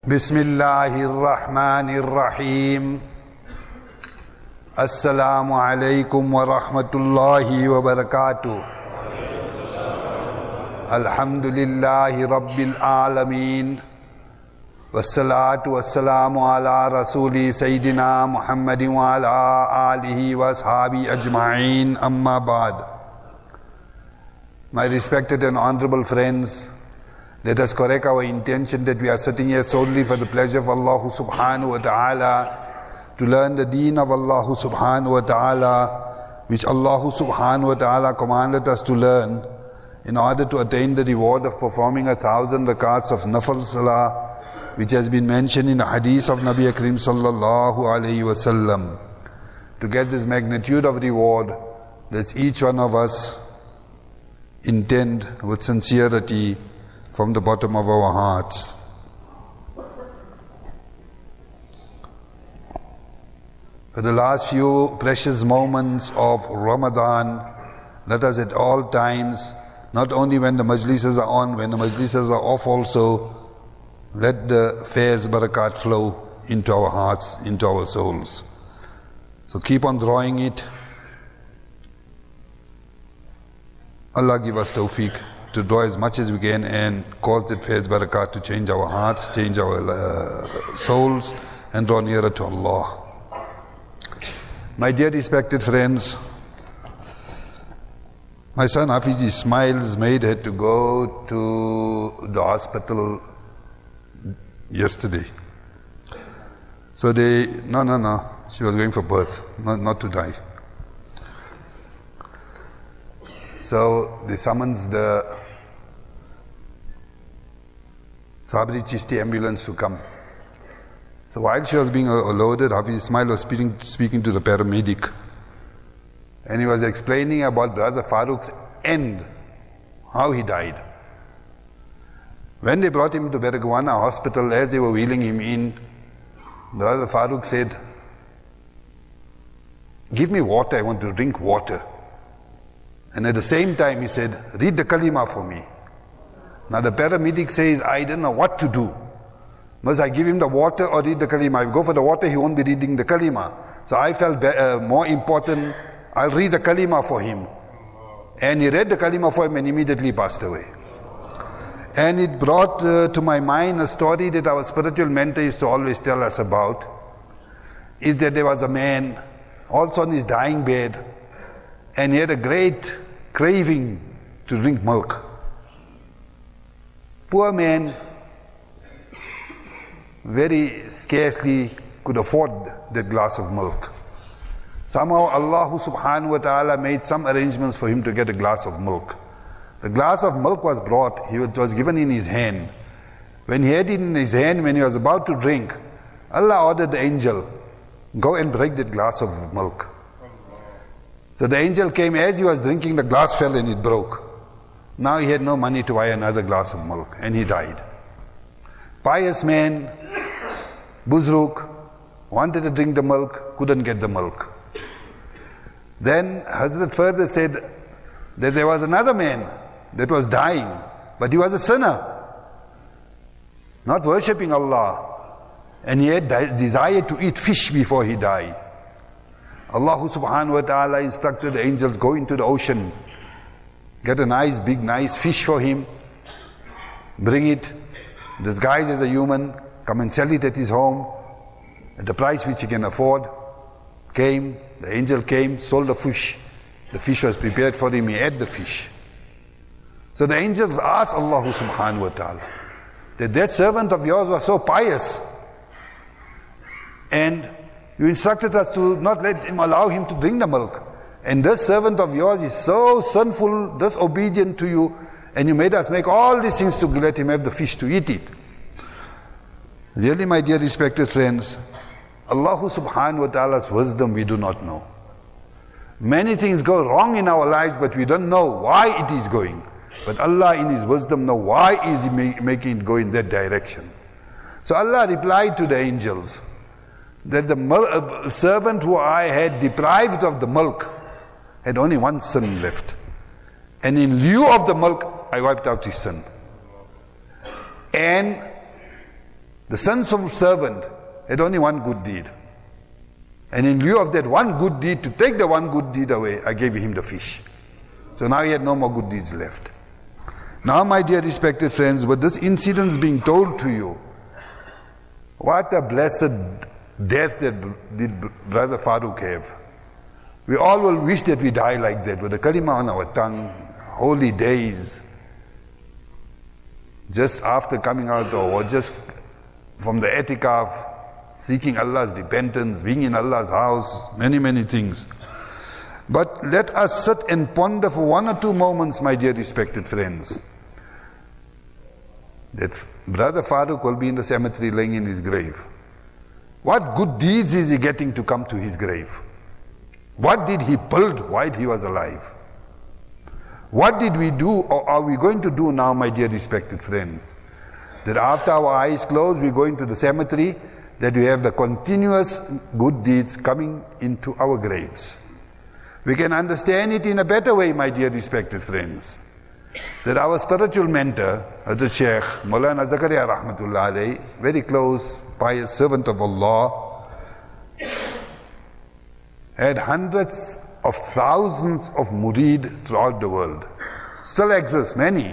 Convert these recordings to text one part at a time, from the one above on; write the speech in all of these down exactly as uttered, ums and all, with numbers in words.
Bismillahir Rahmanir Rahim. Assalamu alaikum wa rahmatullahi wa barakatuh. Alhamdulillahi Rabbil Alameen. Wassalatu wassalamu ala Rasuli Sayyidina Muhammadin wa ala alihi wa ashabi ajma'een. Amma ba'd. My respected and honorable friends, let us correct our intention that we are sitting here solely for the pleasure of Allah subhanahu wa ta'ala, to learn the deen of Allah subhanahu wa ta'ala, which Allah subhanahu wa ta'ala commanded us to learn in order to attain the reward of performing a thousand rakats of nafal salah, which has been mentioned in the hadith of Nabi Akrim sallallahu alayhi wa sallam. To get this magnitude of reward, let's each one of us intend with sincerity from the bottom of our hearts. For the last few precious moments of Ramadan, let us at all times, not only when the majlises are on, when the majlises are off also, let the fairs barakat flow into our hearts, into our souls. So keep on drawing it. Allah give us tawfiq to draw as much as we can and cause that fairs barakat to change our hearts, change our uh, souls, and draw nearer to Allah. My dear respected friends, my son Hafiz Ismail's maid had to go to the hospital yesterday. So they, no, no, no, she was going for birth, not, not to die. So they summons the Sabri Chishti ambulance to come. So while she was being loaded, Hafiz Ismail was speaking, speaking to the paramedic. And he was explaining about Brother Farooq's end, how he died. When they brought him to Bergwana hospital, as they were wheeling him in, Brother Farooq said, "Give me water, I want to drink water." And at the same time he said, "Read the kalima for me." Now the paramedic says, "I don't know what to do. Must I give him the water or read the kalima? If I go for the water, he won't be reading the kalima." So I felt uh, more important, I'll read the kalima for him. And he read the kalima for him and immediately passed away. And it brought uh, to my mind a story that our spiritual mentor used to always tell us about, is that there was a man also on his dying bed, and he had a great craving to drink milk. Poor man, very scarcely could afford that glass of milk. Somehow Allah subhanahu wa ta'ala made some arrangements for him to get a glass of milk. The glass of milk was brought, it was given in his hand. When he had it in his hand, when he was about to drink, Allah ordered the angel, "Go and break that glass of milk." So the angel came, as he was drinking, the glass fell and it broke. Now he had no money to buy another glass of milk and he died. Pious man, Buzruk, wanted to drink the milk, couldn't get the milk. Then Hazrat further said that there was another man that was dying, but he was a sinner, not worshipping Allah, and he had desired to eat fish before he died. Allah subhanahu wa ta'ala instructed the angels, "Go into the ocean, get a nice big nice fish for him, bring it, disguise as a human, come and sell it at his home at the price which he can afford." Came, the angel came, sold the fish. The fish was prepared for him, he ate the fish. So the angels asked Allah subhanahu wa ta'ala that that servant of yours was so pious, and you instructed us to not let him allow him to drink the milk. And this servant of yours is so sinful, disobedient to you, and you made us make all these things to let him have the fish to eat it. Really, my dear respected friends, Allah subhanahu wa ta'ala's wisdom we do not know. Many things go wrong in our lives, but we don't know why it is going. But Allah in His wisdom knows why is He making it go in that direction. So Allah replied to the angels that the mil- servant who I had deprived of the milk had only one sin left. And in lieu of the milk, I wiped out his sin. And The sinful servant had only one good deed. And in lieu of that one good deed, to take the one good deed away, I gave him the fish. So now he had no more good deeds left. Now, my dear respected friends, with this incident being told to you, what a blessed death that did Brother Farooq have. We all will wish that we die like that, with the kalima on our tongue, holy days, just after coming out or just from the etikaf, seeking Allah's repentance, being in Allah's house, many, many things. But let us sit and ponder for one or two moments, my dear respected friends, that Brother Farooq will be in the cemetery laying in his grave. What good deeds is he getting to come to his grave? What did he build while he was alive? What did we do or are we going to do now, my dear respected friends? That after our eyes close, we go into the cemetery, that we have the continuous good deeds coming into our graves. We can understand it in a better way, my dear respected friends, that our spiritual mentor, Hazrat Shaykh Maulana Zakaria Rahmatullah Alayhi, very close, pious servant of Allah, had hundreds of thousands of murid throughout the world. Still exists, many.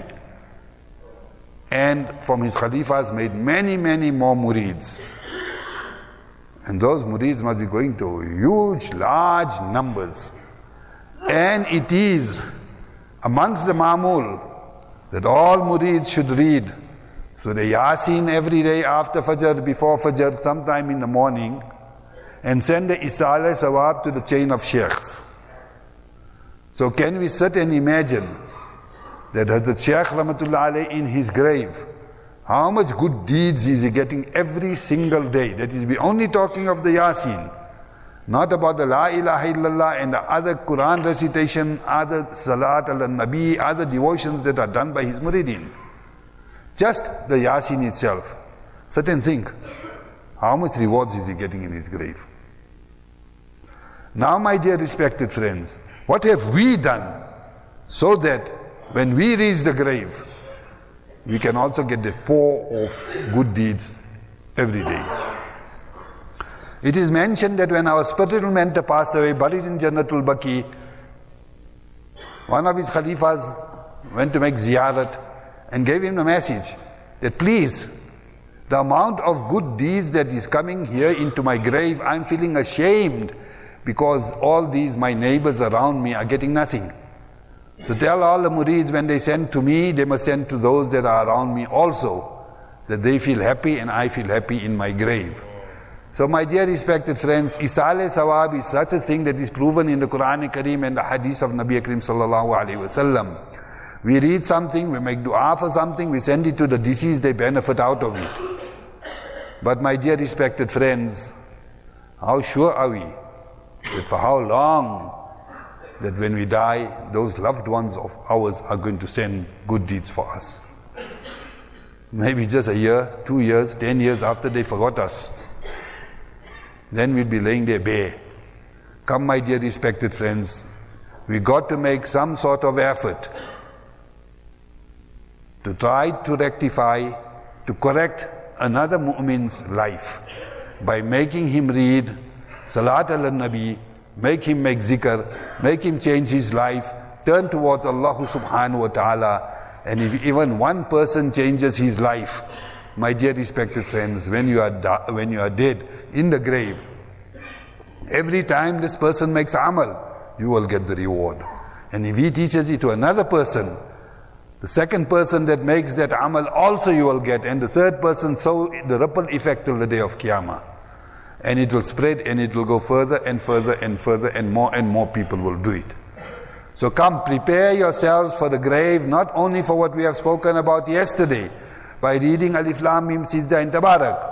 And from his khalifas made many, many more murids. And those murids must be going to huge, large numbers. And it is amongst the ma'mul that all murids should read Surah Yasin every day after Fajr, before Fajr, sometime in the morning, and send the Isale Sawab to the chain of sheikhs. So can we sit and imagine that Hazrat Shaykh Rahmatullah Alayhi in his grave, how much good deeds is he getting every single day? That is, we only talking of the Yasin, not about the La ilaha illallah and the other Quran recitation, other Salat ala Nabi, other devotions that are done by his muridin. Just the Yasin itself. Sit and think, how much rewards is he getting in his grave? Now, my dear respected friends, what have we done so that when we reach the grave, we can also get the pour of good deeds every day? It is mentioned that when our spiritual mentor passed away, buried in Jannatul Baqi, one of his khalifas went to make ziyarat and gave him a message that please, the amount of good deeds that is coming here into my grave, I'm feeling ashamed because all these, my neighbors around me, are getting nothing. So tell all the murids, when they send to me, they must send to those that are around me also, that they feel happy and I feel happy in my grave. So my dear respected friends, Isale Sawab is such a thing that is proven in the Quran Kareem and the Hadith of Nabi Akrim Sallallahu Alaihi Wasallam. We read something, we make dua for something, we send it to the deceased, they benefit out of it. But my dear respected friends, how sure are we that for how long that when we die, those loved ones of ours are going to send good deeds for us? Maybe just a year, two years, ten years after they forgot us. Then we'll be laying there bare. Come, my dear respected friends, we got to make some sort of effort to try to rectify, to correct another mu'min's life by making him read Salat ala Nabi, make him make zikr, make him change his life, turn towards Allah subhanahu wa ta'ala. And if even one person changes his life, my dear respected friends, when you are da- when you are dead in the grave, every time this person makes amal, you will get the reward. And if he teaches it to another person, the second person that makes that amal also you will get, and the third person, so the ripple effect till the day of Qiyamah. And it will spread and it will go further and further and further, and more and more people will do it. So come, prepare yourselves for the grave, not only for what we have spoken about yesterday, by reading Alif Lam Mim Sajda and Tabarak,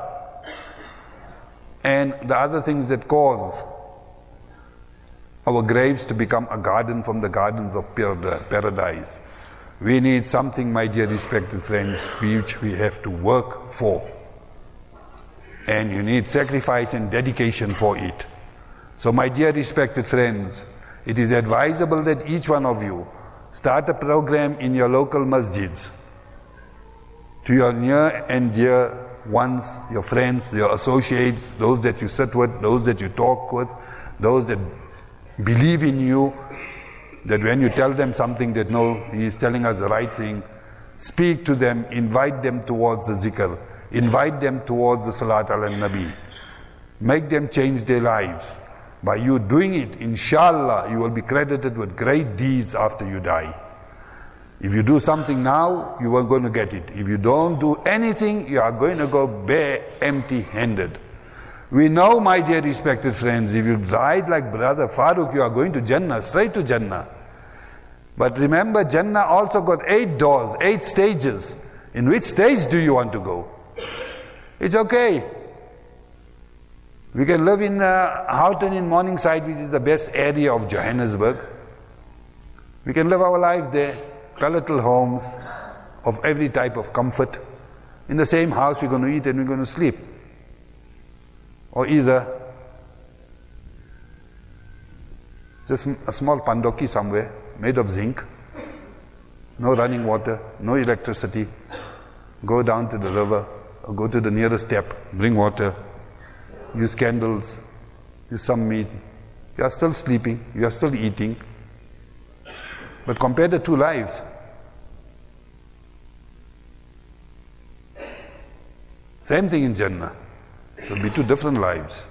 and the other things that cause our graves to become a garden from the gardens of paradise. We need something, my dear respected friends, which we have to work for. And you need sacrifice and dedication for it. So my dear respected friends, it is advisable that each one of you start a program in your local masjids, to your near and dear ones, your friends, your associates, those that you sit with, those that you talk with, those that believe in you, that when you tell them something that no, he is telling us the right thing, speak to them, invite them towards the zikr, invite them towards the salat ala nabi, make them change their lives. By you doing it, inshallah, you will be credited with great deeds after you die. If you do something now, you are going to get it. If you don't do anything, you are going to go bare, empty-handed. We know, my dear respected friends, if you died like brother Farooq, you are going to Jannah, straight to Jannah. But remember, Jannah also got eight doors, eight stages. In which stage do you want to go? It's okay. We can live in uh, Houghton in Morningside, which is the best area of Johannesburg. We can live our life there. Little homes of every type of comfort. In the same house we're going to eat and we're going to sleep. Or either just a small pandoki somewhere made of zinc, no running water, no electricity. Go down to the river or go to the nearest tap, bring water, use candles, use some meat. You are still sleeping, you are still eating. But compare the two lives. Same thing in Jannah. There will be two different lives.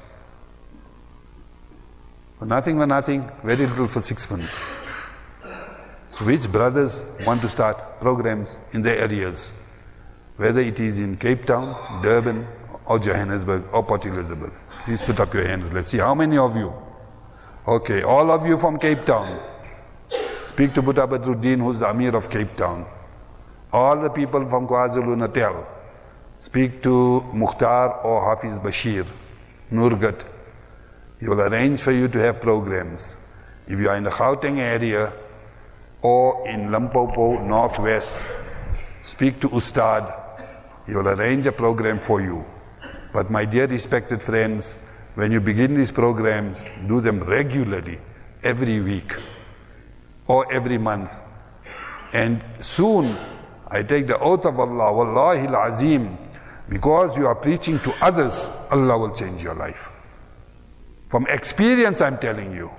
For nothing for nothing, very little for six months. So which brothers want to start programs in their areas? Whether it is in Cape Town, Durban, or Johannesburg, or Port Elizabeth. Please put up your hands. Let's see how many of you. Okay, all of you from Cape Town. Speak to Buddha Badruddin, who's the Amir of Cape Town. All the people from KwaZulu-Natal. Speak to Mukhtar or Hafiz Bashir, Nurgat. He will arrange for you to have programs. If you are in the Gauteng area or in Limpopo, Northwest, speak to Ustad. He will arrange a program for you. But my dear respected friends, when you begin these programs, do them regularly, every week or every month. And soon, I take the oath of Allah, Wallahi al-Azim, because you are preaching to others, Allah will change your life. From experience, I'm telling you.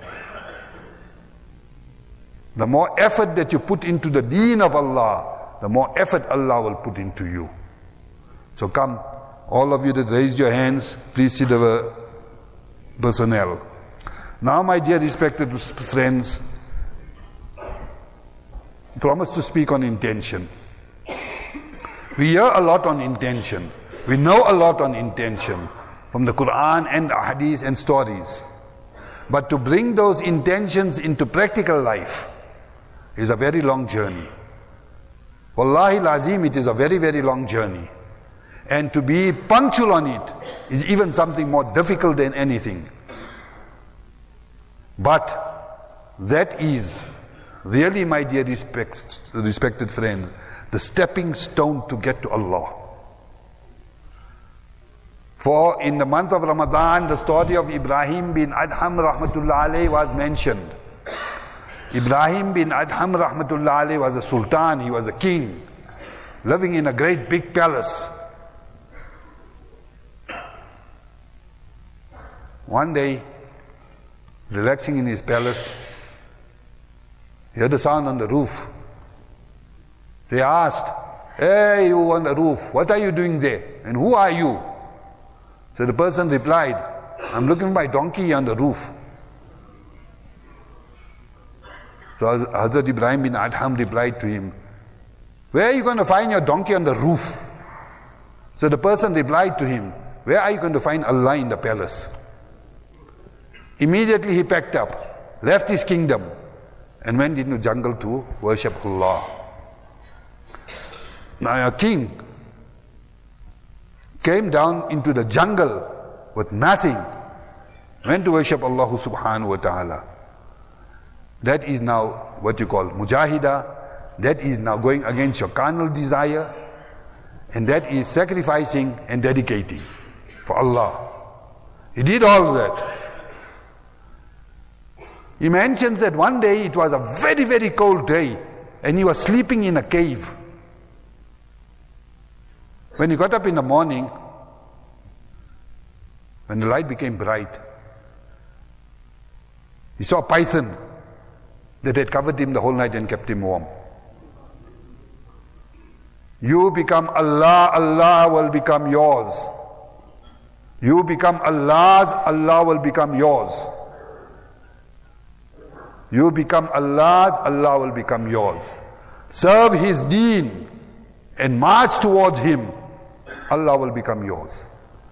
The more effort that you put into the deen of Allah, the more effort Allah will put into you. So come, all of you that raised your hands, please see the personnel. Now, my dear respected friends, promise to speak on intention. We hear a lot on intention. We know a lot on intention from the Quran and Hadith and stories. But to bring those intentions into practical life is a very long journey. Wallahi lazim, it is a very, very long journey. And to be punctual on it is even something more difficult than anything. But that is really, my dear respects, respected friends, the stepping stone to get to Allah. For in the month of Ramadan, the story of Ibrahim bin Adham rahmatullah alayhi was mentioned. Ibrahim bin Adham rahmatullah alayhi was a sultan, he was a king, living in a great big palace. One day, relaxing in his palace, he heard a sound on the roof. So he asked, "Hey, you on the roof, what are you doing there? And who are you?" So the person replied, "I'm looking for my donkey on the roof." So Hazrat Ibrahim bin Adham replied to him, "Where are you going to find your donkey on the roof?" So the person replied to him, "Where are you going to find Allah in the palace?" Immediately he packed up, left his kingdom, and went into the jungle to worship Allah. Now a king came down into the jungle with nothing, went to worship Allah subhanahu wa ta'ala. That is now what you call mujahida, that is now going against your carnal desire, and that is sacrificing and dedicating for Allah. He did all that. He mentions that one day it was a very, very cold day and he was sleeping in a cave. When he got up in the morning, When the light became bright, he saw a python that had covered him the whole night and kept him warm. You become Allah, Allah will become yours. You become Allah's, Allah will become yours. You become Allah's, Allah will become yours. Serve His deen and march towards Him, Allah will become yours.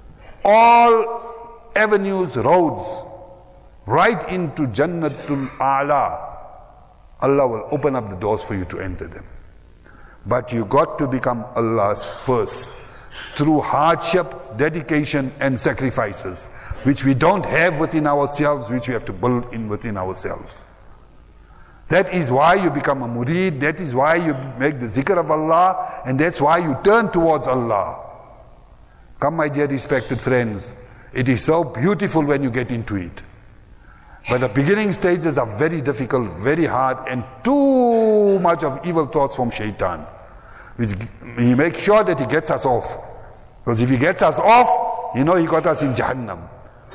All avenues, roads, right into Jannatul A'la, Allah will open up the doors for you to enter them. But you got to become Allah's first, through hardship, dedication and sacrifices, which we don't have within ourselves, which we have to build in within ourselves. That is why you become a murid, that is why you make the zikr of Allah, and that's why you turn towards Allah. Come, my dear respected friends, it is so beautiful when you get into it. But the beginning stages are very difficult, very hard, and too much of evil thoughts from shaitan. Which he makes sure that he gets us off. Because if he gets us off, you know he got us in Jahannam.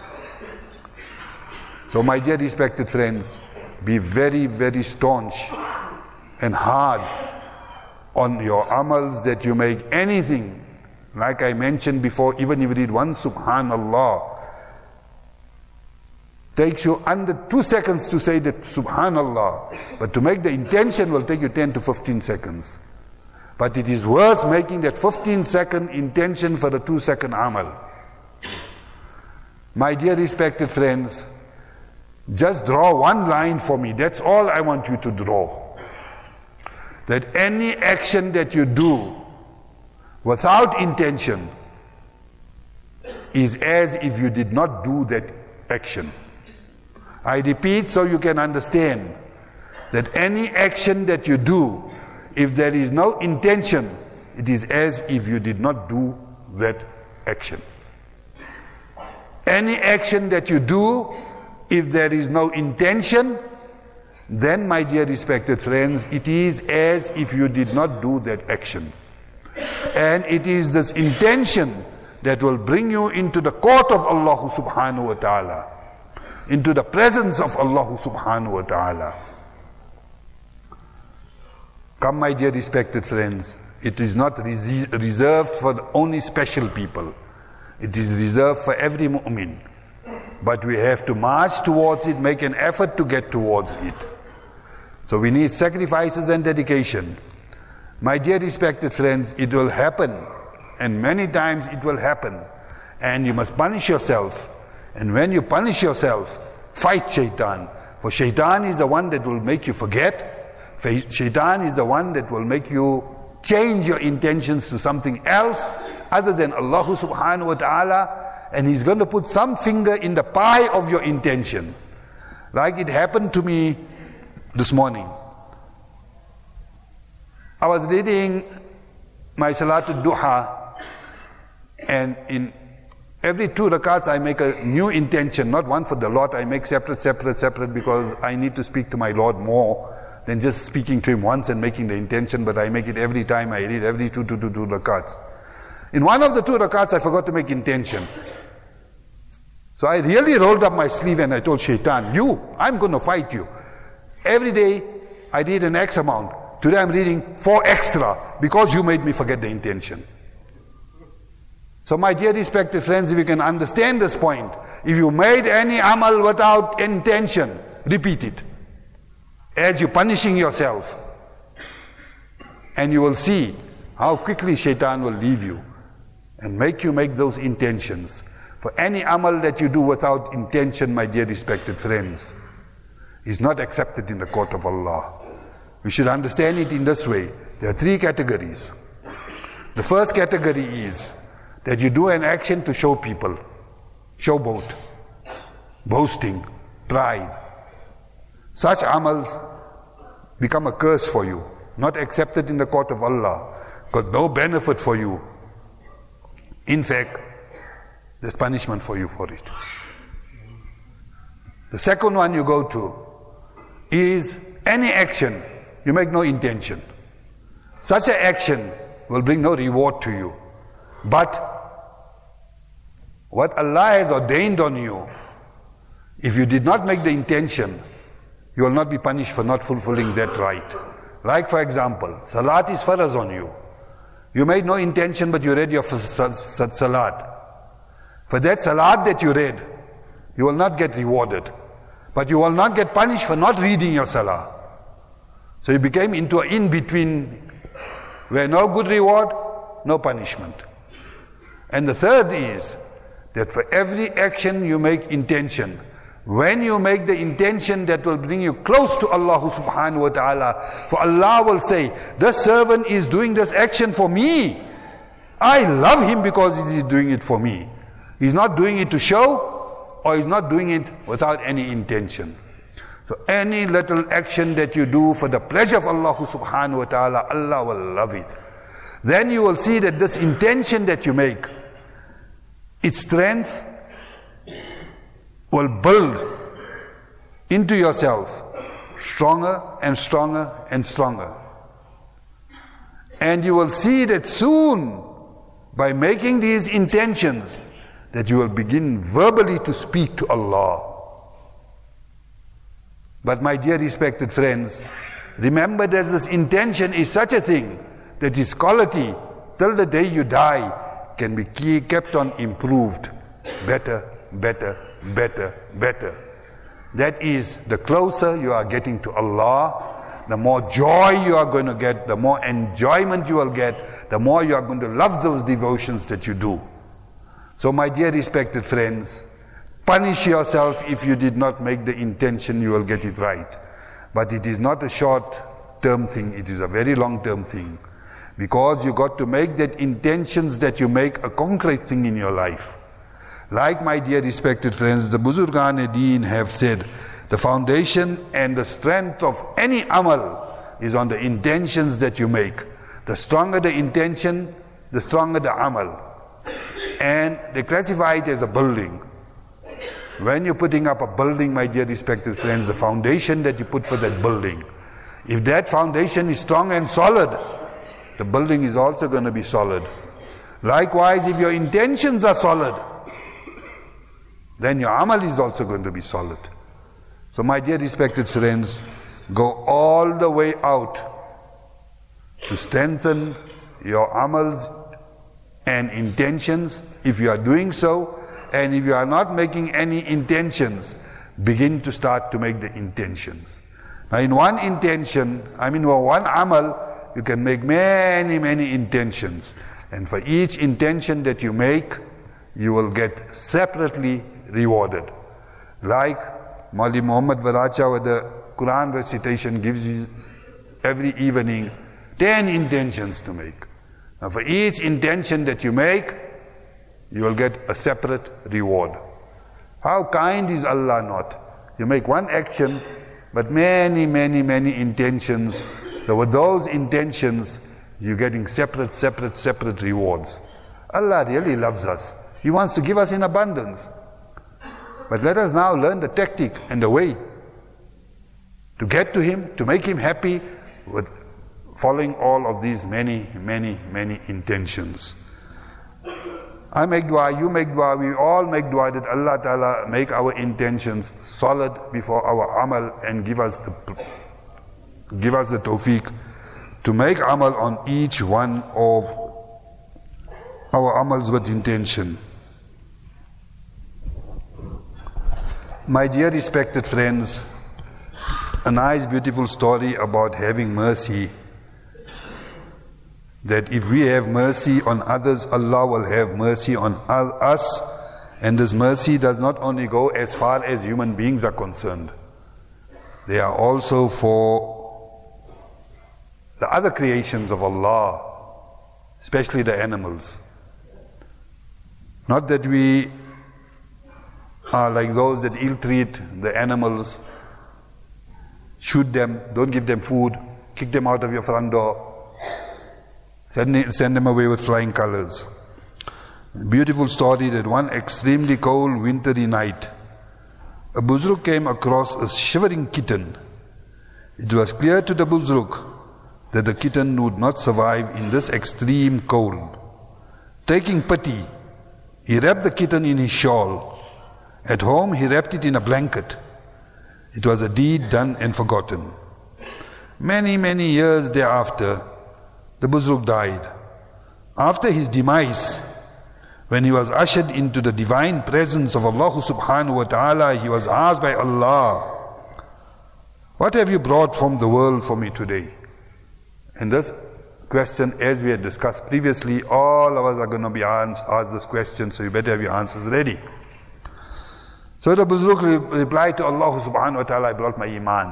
So my dear respected friends, be very, very staunch and hard on your amals that you make. Anything, like I mentioned before, even if you read one Subhanallah, takes you under two seconds to say that Subhanallah, but to make the intention will take you ten to fifteen seconds. But it is worth making that fifteen second intention for the two second amal. My dear respected friends, just draw one line for me. That's all I want you to draw. That any action that you do without intention is as if you did not do that action. I repeat so you can understand that any action that you do, if there is no intention, it is as if you did not do that action. Any action that you do, if there is no intention, then, my dear respected friends, it is as if you did not do that action. And it is this intention that will bring you into the court of Allah subhanahu wa ta'ala, into the presence of Allah subhanahu wa ta'ala. Come, my dear respected friends, it is not reserved for only special people. It is reserved for every mu'min. But we have to march towards it, make an effort to get towards it. So we need sacrifices and dedication. My dear respected friends, it will happen, and many times it will happen, and you must punish yourself. And when you punish yourself, fight shaitan. For shaitan is the one that will make you forget. Shaitan is the one that will make you change your intentions to something else other than Allah subhanahu wa ta'ala, and he's going to put some finger in the pie of your intention. Like it happened to me this morning. I was reading my Salatul Duha, and in every two rakats I make a new intention, not one for the Lord. I make separate, separate, separate, because I need to speak to my Lord more than just speaking to Him once and making the intention, but I make it every time I read, every two, two, two, two rakats. In one of the two rakats I forgot to make intention. So I really rolled up my sleeve and I told Shaitan, you, I'm going to fight you. Every day I read an X amount. Today I'm reading four extra because you made me forget the intention. So my dear respected friends, if you can understand this point, if you made any amal without intention, repeat it. As you're punishing yourself. And you will see how quickly Shaitan will leave you and make you make those intentions. For any amal that you do without intention, my dear respected friends, is not accepted in the court of Allah. We should understand it in this way. There are three categories. The first category is that you do an action to show people, showboat, boasting, pride. Such amals become a curse for you, not accepted in the court of Allah, got no benefit for you. In fact, there's punishment for you for it. The second one you go to is any action you make no intention. Such an action will bring no reward to you. But what Allah has ordained on you, if you did not make the intention, you will not be punished for not fulfilling that right. Like for example, salat is faraz on you. You made no intention, but you read your salat. For that salat that you read, you will not get rewarded. But you will not get punished for not reading your salah. So you became into an in-between where no good reward, no punishment. And the third is that for every action you make intention. When you make the intention that will bring you close to Allah subhanahu wa ta'ala, for Allah will say, this servant is doing this action for me. I love him because he is doing it for me. He's not doing it to show, or he's not doing it without any intention. So any little action that you do for the pleasure of Allah subhanahu wa ta'ala, Allah will love it. Then you will see that this intention that you make, its strength will build into yourself stronger and stronger and stronger. And you will see that soon, by making these intentions, that you will begin verbally to speak to Allah. But my dear respected friends, remember that this intention is such a thing that its quality till the day you die can be kept on improved, better, better, better, better. That is, the closer you are getting to Allah, the more joy you are going to get, the more enjoyment you will get, the more you are going to love those devotions that you do. So my dear respected friends, punish yourself if you did not make the intention, you will get it right. But it is not a short-term thing, it is a very long-term thing. Because you got to make that intentions that you make a concrete thing in your life. Like my dear respected friends, the Buzurgan-e-Deen have said, the foundation and the strength of any amal is on the intentions that you make. The stronger the intention, the stronger the amal. And they classify it as a building. When you're putting up a building, my dear respected friends, the foundation that you put for that building, if that foundation is strong and solid, the building is also going to be solid. Likewise, if your intentions are solid, then your amal is also going to be solid. So my dear respected friends, go all the way out to strengthen your amals and intentions. If you are doing so, and if you are not making any intentions, begin to start to make the intentions. Now in one intention, I mean for one amal, you can make many, many intentions. And for each intention that you make, you will get separately rewarded. Like Maulvi Muhammad Waracha with the Quran recitation gives you every evening ten intentions to make. Now for each intention that you make, you will get a separate reward. How kind is Allah not? You make one action, but many, many, many intentions. So with those intentions, you're getting separate, separate, separate rewards. Allah really loves us. He wants to give us in abundance. But let us now learn the tactic and the way to get to Him, to make Him happy with following all of these many, many, many intentions. I make dua, you make dua, we all make dua that Allah Ta'ala make our intentions solid before our amal and give us the give us the tawfiq to make amal on each one of our amals with intention. My dear respected friends, a nice beautiful story about having mercy. That if we have mercy on others, Allah will have mercy on us. And this mercy does not only go as far as human beings are concerned. They are also for the other creations of Allah, especially the animals. Not that we are like those that ill-treat the animals, shoot them, don't give them food, kick them out of your front door, Send, send them away with flying colors. A beautiful story that one extremely cold wintry night, a Buzruk came across a shivering kitten. It was clear to the Buzruk that the kitten would not survive in this extreme cold. Taking pity, He wrapped the kitten in his shawl. At home, he wrapped it in a blanket. It was a deed done and forgotten. Many, many years thereafter, the Buzruk died. After his demise, when he was ushered into the divine presence of Allah subhanahu wa ta'ala, he was asked by Allah, "What have you brought from the world for me today?" And this question, as we had discussed previously, all of us are going to be asked, asked this question, so you better have your answers ready. So the Buzruk re- replied to Allah subhanahu wa ta'ala, "I brought my iman."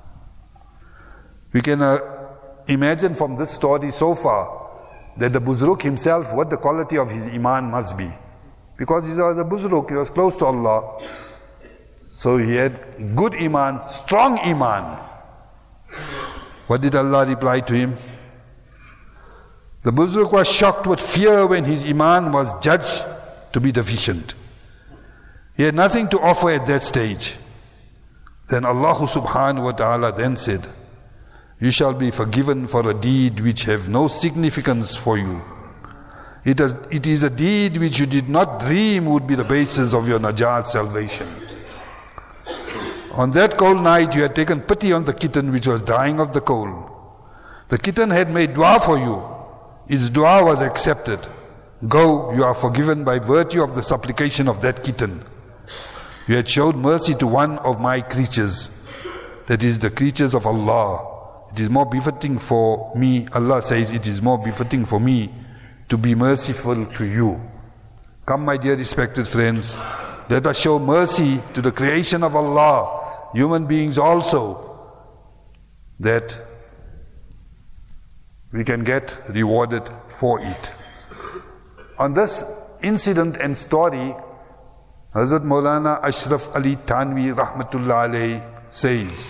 We can uh, imagine from this story so far that the Buzruk himself, what the quality of his iman must be. Because he was a Buzruk, he was close to Allah. So he had good iman, strong iman. What did Allah reply to him? The Buzruk was shocked with fear when his iman was judged to be deficient. He had nothing to offer at that stage. Then Allah subhanahu wa ta'ala then said, "You shall be forgiven for a deed which have no significance for you. It is, it is a deed which you did not dream would be the basis of your najat salvation. On that cold night you had taken pity on the kitten which was dying of the cold. The kitten had made dua for you. Its dua was accepted. Go, you are forgiven by virtue of the supplication of that kitten. You had showed mercy to one of my creatures, that is the creatures of Allah. It is more befitting for me," Allah says, "it is more befitting for me to be merciful to you." Come, my dear respected friends, let us show mercy to the creation of Allah, human beings also, that we can get rewarded for it. On this incident and story, Hazrat Maulana Ashraf Ali Thanvi Rahmatullah Alayhi says,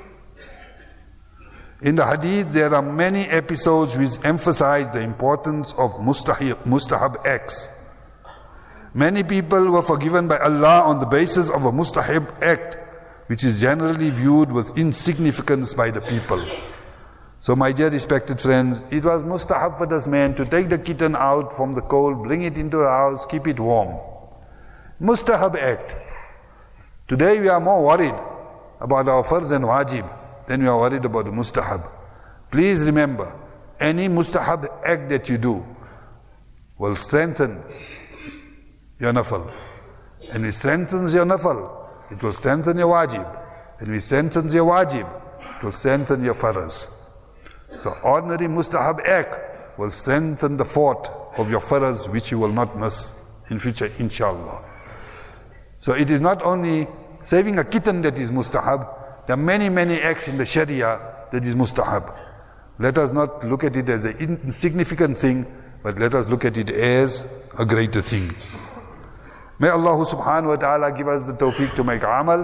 in the hadith there are many episodes which emphasize the importance of mustahab, mustahab acts. Many people were forgiven by Allah on the basis of a mustahab act, which is generally viewed with insignificance by the people. So my dear respected friends, it was mustahab for this man to take the kitten out from the cold, bring it into a house, keep it warm. Mustahab act. Today we are more worried about our farz and wajib than we are worried about the mustahab. Please remember, any mustahab act that you do will strengthen your nafal. And it strengthens your nafal, it will strengthen your wajib. And it strengthens your wajib, it will strengthen your farz. So ordinary mustahab act will strengthen the fort of your farz, which you will not miss in future, inshallah. So it is not only saving a kitten that is mustahab, there are many, many acts in the Sharia that is mustahab. Let us not look at it as an insignificant thing, but let us look at it as a greater thing. May Allah subhanahu wa ta'ala give us the tawfiq to make amal.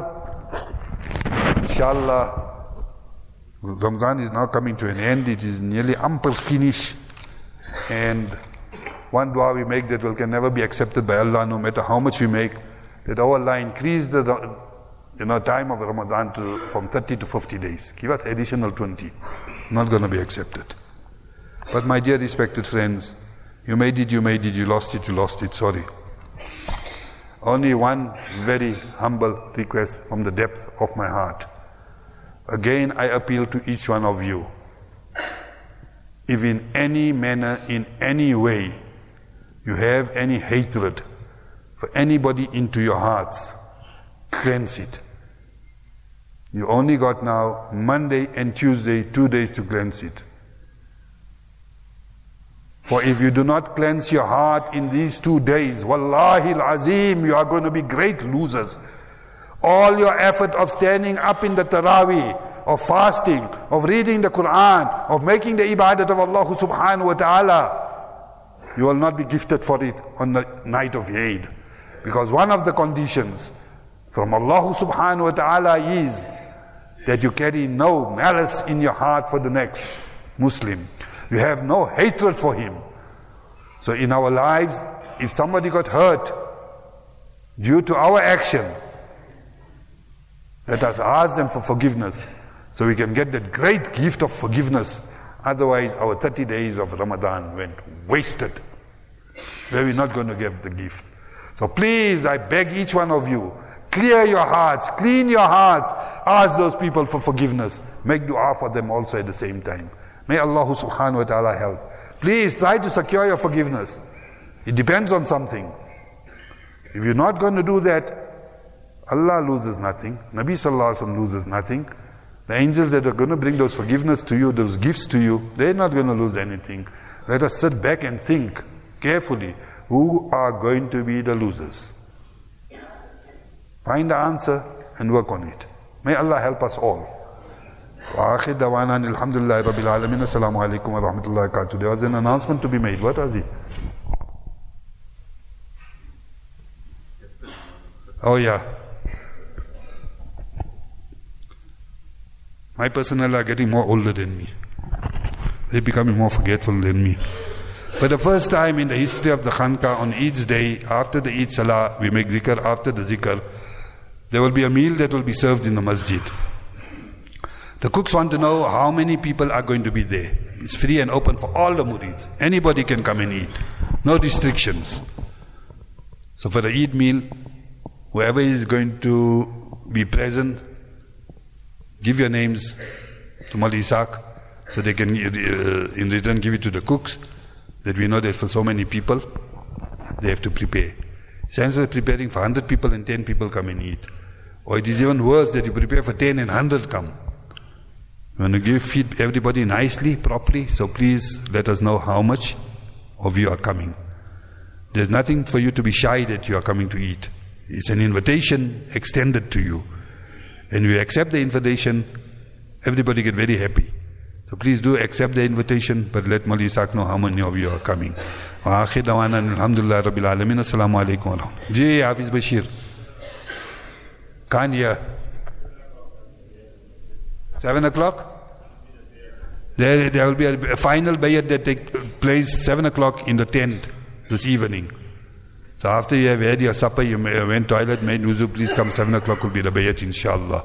Inshallah, Ramzan is now coming to an end. It is nearly ample finish. And one dua we make that will can never be accepted by Allah, no matter how much we make, that our Allah increase the you know, time of Ramadan to, from thirty to fifty days. Give us additional twenty. Not going to be accepted. But my dear respected friends, you made it, you made it, you lost it, you lost it, sorry. Only one very humble request from the depth of my heart. Again, I appeal to each one of you. If in any manner, in any way, you have any hatred for anybody into your hearts, cleanse it. You only got now Monday and Tuesday, two days to cleanse it. For if you do not cleanse your heart in these two days, wallahi al-azim, you are going to be great losers. All your effort of standing up in the Taraweeh, of fasting, of reading the Quran, of making the ibadat of Allah subhanahu wa ta'ala, you will not be gifted for it on the night of Eid. Because one of the conditions from Allah subhanahu wa ta'ala is that you carry no malice in your heart for the next Muslim. You have no hatred for him. So in our lives, if somebody got hurt due to our action, let us ask them for forgiveness so we can get that great gift of forgiveness. Otherwise, our thirty days of Ramadan went wasted. where we're not going to give the gift. So please, I beg each one of you, clear your hearts, clean your hearts, ask those people for forgiveness. Make dua for them also at the same time. May Allah subhanahu wa ta'ala help. Please try to secure your forgiveness. It depends on something. If you're not going to do that, Allah loses nothing. Nabi sallallahu alaihi wasallam loses nothing. The angels that are going to bring those forgiveness to you, those gifts to you, they're not going to lose anything. Let us sit back and think carefully. Who are going to be the losers? Find the answer and work on it. May Allah help us all. Wa akhir dawana alhamdulillahi rabbil alamin. Assalamu alaikum wa rahmatullahi wa barakatuh. There was an announcement to be made. What was it? Oh yeah. My personnel are getting more older than me. They're becoming more forgetful than me. For the first time in the history of the Khanqa, on each day, after the Eid Salah, we make zikr, after the zikr, there will be a meal that will be served in the masjid. The cooks want to know how many people are going to be there. It's free and open for all the murids. Anybody can come and eat. No restrictions. So for the Eid meal, whoever is going to be present, give your names to Mawlana Ishaq, so they can uh, in return give it to the cooks, that we know that for so many people, they have to prepare. Since we're preparing for one hundred people and ten people come and eat. Or it is even worse that you prepare for ten and one hundred come. You want to give, feed everybody nicely, properly, so please let us know how much of you are coming. There's nothing for you to be shy that you are coming to eat. It's an invitation extended to you. And we accept the invitation, everybody get very happy. So please do accept the invitation, but let Mawlana Ishaq know how many of you are coming. Wa akhir dawana alhamdulillah rabbil alamin. Assalamu alaikum wa rahmatullahi. Ji Hafiz Bashir. Can't hear. Seven o'clock? There, there will be a final bayat that takes place seven o'clock in the tent this evening. So after you have had your supper, you went toilet, made wuzu, please come seven o'clock will be the bayat, inshallah.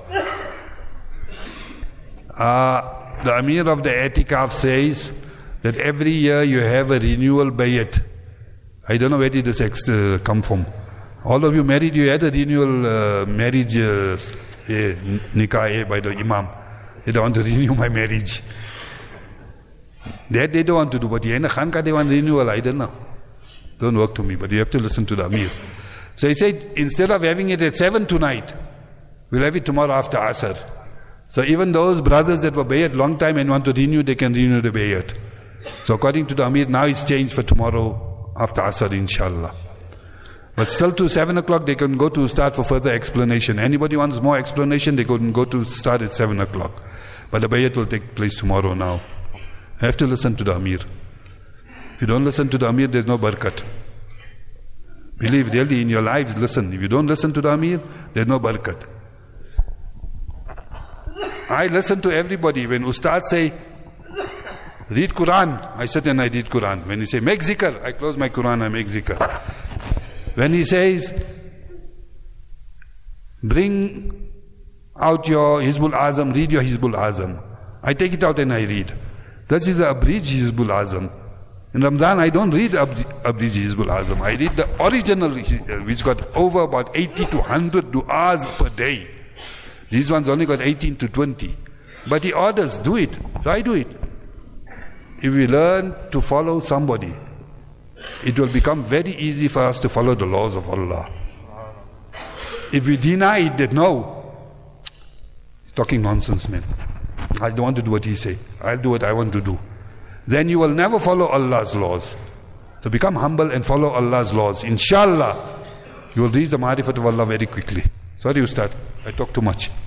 Uh, the Amir of the Atikaf says that every year you have a renewal bayat. I don't know where did this ex- uh, come from. All of you married, you had a renewal uh, marriage uh, eh, nikah eh, by the Imam. They don't want to renew my marriage. That they don't want to do, but in the Khanqa they want renewal, I don't know. Don't work to me, but you have to listen to the Amir. So he said, instead of having it at seven tonight, we'll have it tomorrow after Asr. So even those brothers that were bayat long time and want to renew, they can renew the bayat. So according to the Amir, now it's changed for tomorrow after Asr, inshallah. But still to seven o'clock, they can go to start for further explanation. Anybody wants more explanation, they can go to start at seven o'clock. But the bayat will take place tomorrow now. You have to listen to the Amir. If you don't listen to the Amir, there's no barakat. Believe really in your lives, listen. If you don't listen to the Amir, there's no barakat. I listen to everybody. When Ustad say, read Quran, I sit and I read Quran. When he say, make zikr, I close my Quran, I make zikr. When he says, bring out your Hizbul Azam, read your Hizbul Azam, I take it out and I read. This is a abridged Hizbul Azam. In Ramzan, I don't read abridged Hizbul Azam. I read the original, which got over about eighty to one hundred du'as per day. These ones only got eighteen to twenty. But he orders, do it. So I do it. If we learn to follow somebody, it will become very easy for us to follow the laws of Allah. If we deny it, that no, he's talking nonsense, man. I don't want to do what he say. I'll do what I want to do. Then you will never follow Allah's laws. So become humble and follow Allah's laws. Inshallah, you will reach the ma'rifat of Allah very quickly. Sorry, Ustad, I talk too much.